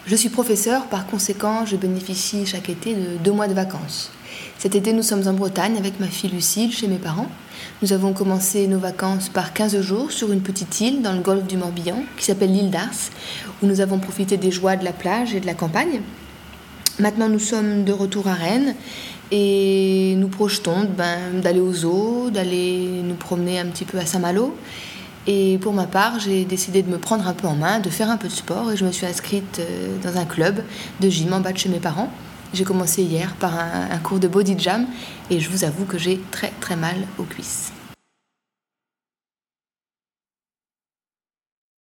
Je suis professeure, par conséquent, je bénéficie chaque été de 2 mois de vacances. Cet été, nous sommes en Bretagne avec ma fille Lucille, chez mes parents. Nous avons commencé nos vacances par 15 jours sur une petite île dans le golfe du Morbihan, qui s'appelle l'île d'Ars, où nous avons profité des joies de la plage et de la campagne. Maintenant, nous sommes de retour à Rennes et nous projetons d'aller au zoo, d'aller nous promener un petit peu à Saint-Malo. Et pour ma part, j'ai décidé de me prendre un peu en main, de faire un peu de sport et je me suis inscrite dans un club de gym en bas de chez mes parents. J'ai commencé hier par un cours de body jam et je vous avoue que j'ai très très mal aux cuisses.